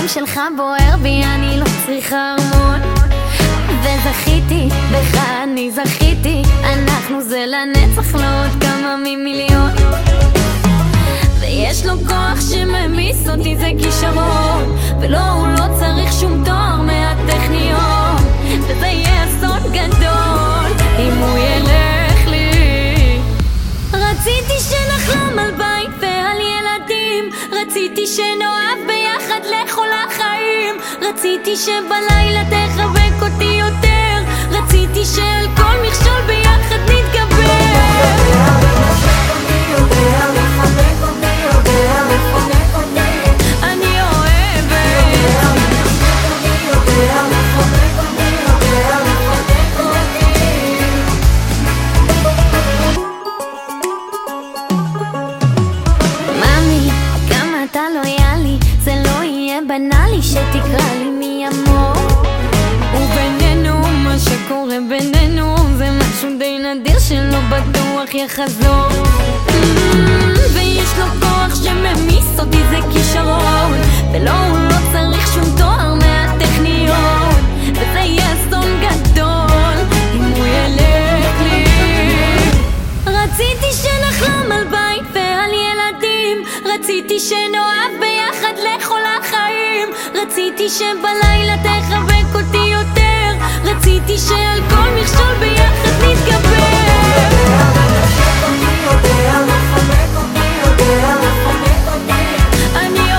שלך בוער בי, אני לא צריכה ארמון. וזכיתי, בך אני זכיתי, אנחנו זה לנצח, לא עוד כמה ממיליון. ויש לו כוח שממיס אותי, זה כישרון, ולא, הוא לא צריך שום תואר מהטכניון. וזה יהיה אסון גדול אם הוא ילך לי. רציתי שנחלום על בית ועל ילדים, רציתי שנאהב ביחד לכל החיים, רציתי שבלילה תחבק אותי יותר, רציתי שעל כל מכשול ביחד נתגבר. אני אוהבת מאמי, כמה אתה לויאלי, זה לא יהיה בנאלי שתקרא לי מי אמור. ובינינו, מה שקורה בינינו זה משהו די נדיר שלא בטוח יחזור. ויש לו כוח שממיס אותי, זה כישרון, ולא, הוא לא צריך שום תואר מהטכניון. וזה יהיה אסון גדול אם הוא ילך לי. רציתי שנחלום על בית ועל ילדים, רציתי שנאהב ביחד לכל החיים, רציתי שבלילה תחבק אותי יותר, רציתי שעל כל מכשול ביחד נתגבר. אני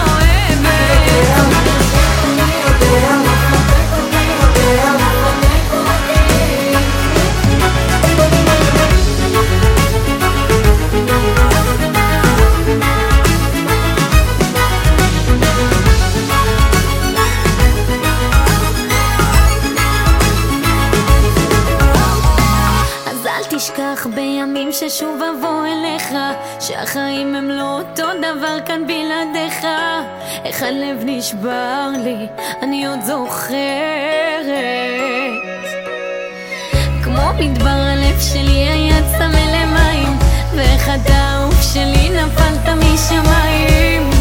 תשכח בימים ששוב אבוא אליך, שהחיים הם לא אותו דבר כאן בלעדיך. איך הלב נשבר לי, אני עוד זוכרת, כמו מדבר הלב שלי היה צמא למים, ואיך הדאוף שלי נפלת משמיים.